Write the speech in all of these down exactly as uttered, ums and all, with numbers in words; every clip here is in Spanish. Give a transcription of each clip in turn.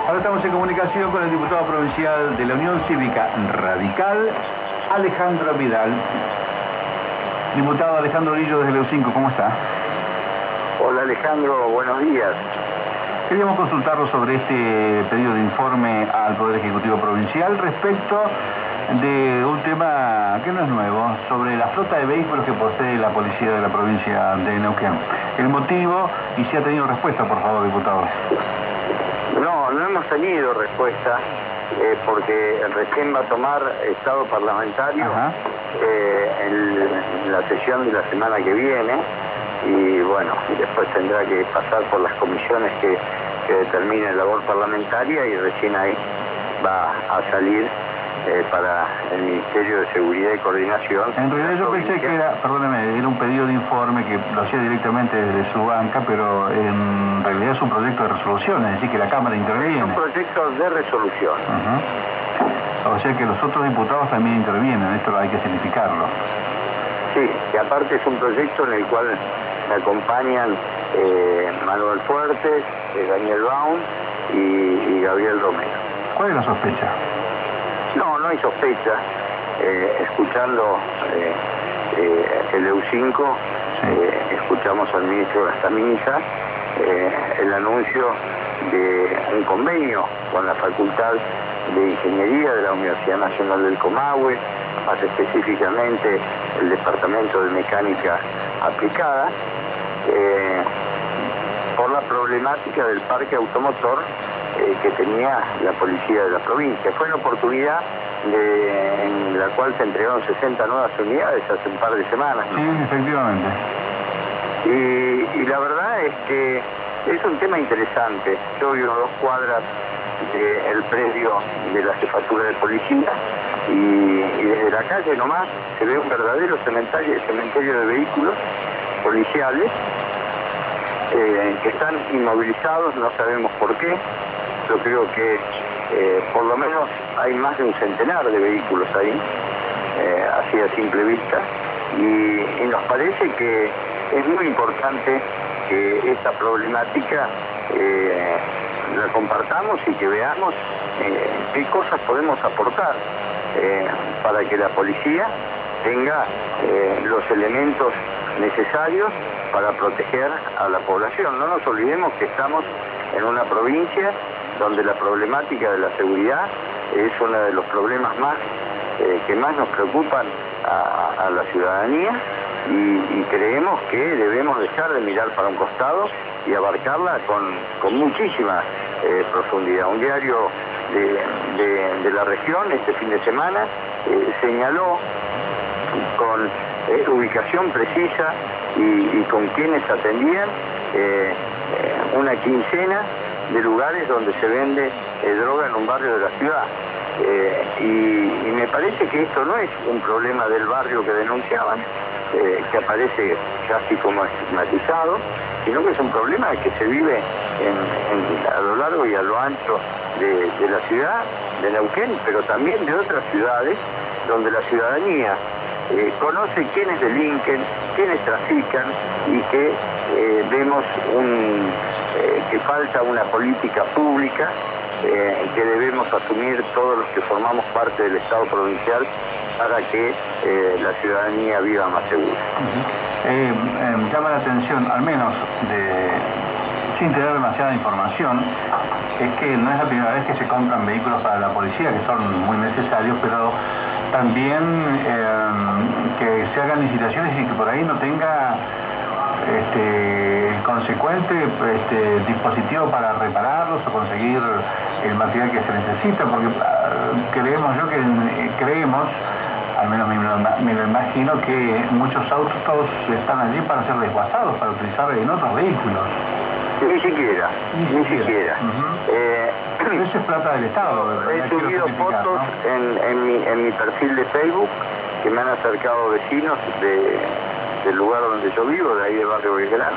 Ahora estamos en comunicación con el diputado provincial de la Unión Cívica Radical, Alejandro Vidal. Diputado Alejandro Lillo desde Leu cinco, ¿cómo está? Hola Alejandro, buenos días. Queríamos consultarlo sobre este pedido de informe al Poder Ejecutivo Provincial respecto de un tema que no es nuevo, sobre la flota de vehículos que posee la policía de la provincia de Neuquén. El motivo, y si ha tenido respuesta, por favor, diputado. No, no hemos tenido respuesta, eh, porque recién va a tomar estado parlamentario eh, en, en la sesión de la semana que viene, y bueno, después tendrá que pasar por las comisiones que, que determinen labor parlamentaria, y recién ahí va a salir eh, para el Ministerio de Seguridad y Coordinación. En realidad yo pensé que era, perdóneme, era un pedido de informe que lo hacía directamente desde su banca, pero en realidad es un proyecto de resolución, es decir, que la Cámara interviene. Es un proyecto de resolución. Uh-huh. O sea que los otros diputados también intervienen, esto hay que significarlo. Sí, y aparte es un proyecto en el cual me acompañan eh, Manuel Fuertes, eh, Daniel Baum y, y Gabriel Romero. ¿Cuál es la sospecha? No, no hay sospecha. Eh, escuchando eh, eh, el Leu cinco, sí. eh, escuchamos al ministro Gastaminiza eh, el anuncio de un convenio con la Facultad de Ingeniería de la Universidad Nacional del Comahue, más específicamente el Departamento de Mecánica Aplicada, eh, por la problemática del parque automotor eh, que tenía la policía de la provincia. Fue una oportunidad de, en la cual se entregaron sesenta nuevas unidades hace un par de semanas. Sí, efectivamente. Y, y la verdad es que es un tema interesante. Yo vivo a dos cuadras del predio de la jefatura de policía y, y desde la calle nomás se ve un verdadero cementerio, cementerio de vehículos policiales eh, que están inmovilizados, no sabemos por qué. Yo creo que eh, por lo menos hay más de un centenar de vehículos ahí, eh, así a simple vista, y, y nos parece que es muy importante que esta problemática eh, la compartamos y que veamos eh, qué cosas podemos aportar eh, para que la policía tenga eh, los elementos necesarios para proteger a la población. No nos olvidemos que estamos en una provincia donde la problemática de la seguridad es uno de los problemas más eh, que más nos preocupan a, a la ciudadanía, y, y creemos que debemos dejar de mirar para un costado y abarcarla con, con muchísima eh, profundidad. Un diario de, de, de la región este fin de semana eh, señaló con eh, ubicación precisa y, y con quienes atendían eh, eh, una quincena de lugares donde se vende eh, droga en un barrio de la ciudad. Eh, y, y me parece que esto no es un problema del barrio que denunciaban, eh, que aparece casi como estigmatizado, sino que es un problema que se vive en, en, a lo largo y a lo ancho de, de la ciudad de Neuquén, pero también de otras ciudades donde la ciudadanía eh, conoce quiénes delinquen, quiénes trafican, y que eh, vemos un, eh, que falta una política pública eh, que debemos asumir todos los que formamos parte del Estado provincial para que eh, la ciudadanía viva más segura. Uh-huh. eh, eh, llama la atención, al menos de, sin tener demasiada información, es que no es la primera vez que se compran vehículos para la policía, que son muy necesarios, pero también eh, que se hagan licitaciones y que por ahí no tenga este, consecuente este, dispositivo para repararlos o conseguir el material que se necesita, porque uh, creemos yo que creemos, al menos me, me lo imagino, que muchos autos están allí para ser desguazados, para utilizar en otros vehículos. Ni siquiera, ni, ni siquiera. siquiera. Uh-huh. eh, Eso es plata del Estado, ¿verdad? He subido fotos, ¿no? en, en, mi, en mi perfil de Facebook, que me han acercado vecinos de, del lugar donde yo vivo, de ahí del barrio Belgrano.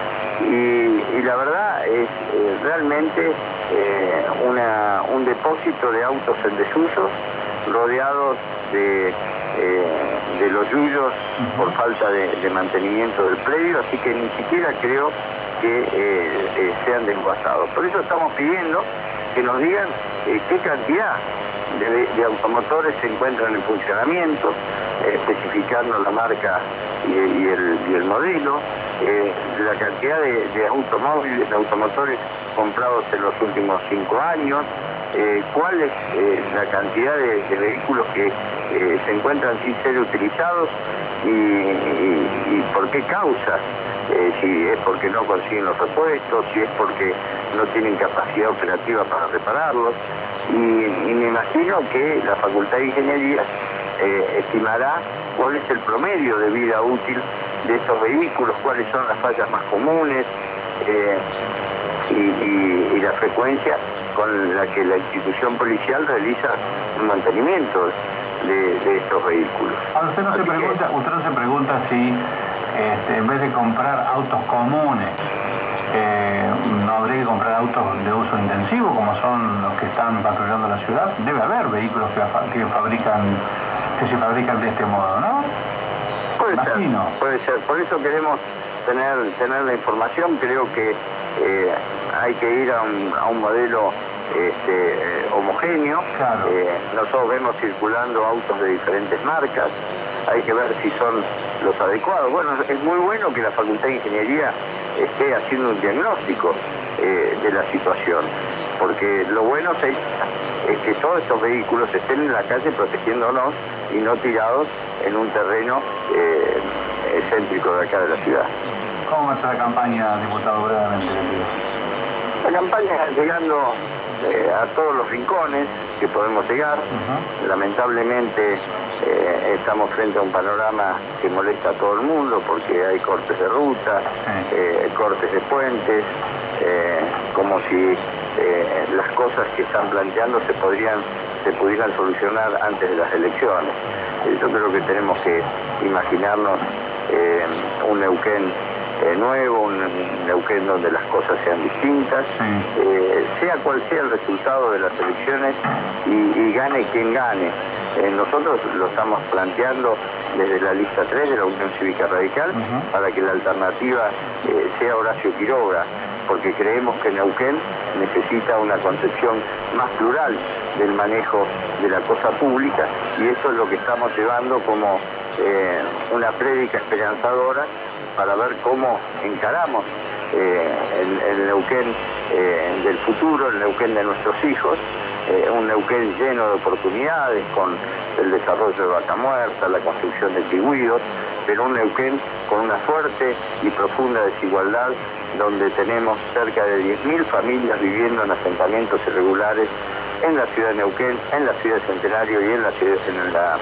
Y, y la verdad es eh, realmente eh, una, un depósito de autos en desuso, rodeados de, eh, de los yuyos por falta de, de mantenimiento del predio, así que ni siquiera creo que eh, eh, sean desguazados. Por eso estamos pidiendo que nos digan eh, qué cantidad de, de automotores se encuentran en funcionamiento, eh, especificando la marca y, y, el, y el modelo, eh, la cantidad de, de automóviles, de automotores comprados en los últimos cinco años, eh, cuál es eh, la cantidad de, de vehículos que eh, se encuentran sin ser utilizados y, y, y por qué causa, eh, si es porque no consiguen los repuestos, si es porque no tienen capacidad operativa para repararlos, y, y me imagino que la Facultad de Ingeniería eh, estimará cuál es el promedio de vida útil de estos vehículos, cuáles son las fallas más comunes eh, y, y, y la frecuencia con la que la institución policial realiza un mantenimiento de, de estos vehículos. Ahora, usted no, se pregunta, que... usted no se pregunta si este, en vez de comprar autos comunes, eh, no habría que comprar autos de uso intensivo, como son los que están patrullando la ciudad. Debe haber vehículos que, que fabrican, que se fabrican de este modo, ¿no? Puede Imagino. ser, puede ser. Por eso queremos tener, tener la información. Creo que eh, hay que ir a un, a un modelo este, eh, homogéneo. Claro. Eh, nosotros vemos circulando autos de diferentes marcas. Hay que ver si son los adecuados. Bueno, es muy bueno que la Facultad de Ingeniería esté haciendo un diagnóstico eh, de la situación, porque lo bueno es, es que todos estos vehículos estén en la calle protegiéndonos y no tirados en un terreno eh, excéntrico de acá de la ciudad. ¿Cómo va a ser la campaña, diputado, brevemente? La campaña está llegando eh, a todos los rincones que podemos llegar. Uh-huh. Lamentablemente eh, estamos frente a un panorama que molesta a todo el mundo porque hay cortes de ruta, uh-huh. eh, cortes de puentes, eh, como si eh, las cosas que están planteando se podrían se pudieran solucionar antes de las elecciones. Eh, yo creo que tenemos que imaginarnos eh, un Neuquén Eh, nuevo, un, un Neuquén donde las cosas sean distintas, sí. eh, sea cual sea el resultado de las elecciones y, y gane quien gane. Eh, nosotros lo estamos planteando desde la lista tres de la Unión Cívica Radical, uh-huh. para que la alternativa eh, sea Horacio Quiroga, porque creemos que Neuquén necesita una concepción más plural del manejo de la cosa pública, y eso es lo que estamos llevando como eh, una prédica esperanzadora para ver cómo encaramos eh, el, el Neuquén eh, del futuro, el Neuquén de nuestros hijos, eh, un Neuquén lleno de oportunidades con el desarrollo de Vaca Muerta, la construcción de Tigüíos, pero un Neuquén con una fuerte y profunda desigualdad, donde tenemos cerca de diez mil familias viviendo en asentamientos irregulares en la ciudad de Neuquén, en la ciudad de Centenario y en la, ciudad, en la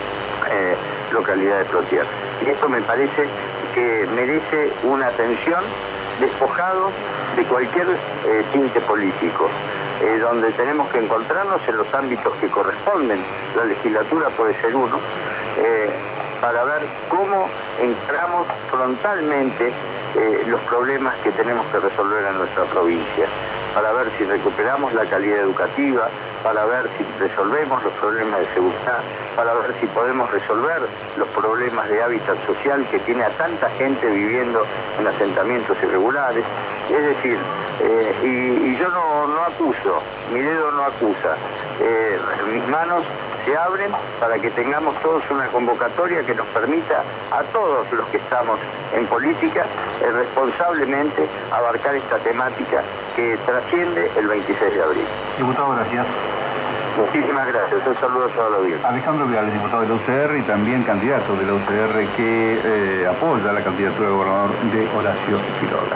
eh, localidad de Plotier. Y esto me parece que merece una atención despojado de cualquier eh, tinte político, eh, donde tenemos que encontrarnos en los ámbitos que corresponden. La legislatura puede ser uno, eh, para ver cómo entramos frontalmente eh, los problemas que tenemos que resolver en nuestra provincia, para ver si recuperamos la calidad educativa, para ver si resolvemos los problemas de seguridad, para ver si podemos resolver los problemas de hábitat social que tiene a tanta gente viviendo en asentamientos irregulares. Es decir, eh, y, y yo no, no acuso, mi dedo no acusa, eh, mis manos se abren para que tengamos todos una convocatoria que nos permita a todos los que estamos en política eh, responsablemente abarcar esta temática que trasciende el veintiséis de abril. Diputado, gracias. Muchísimas gracias. Un saludo a toda la audiencia. Alejandro Viales, diputado de la U C R y también candidato de la U C R que eh, apoya la candidatura de gobernador de Horacio Quiroga.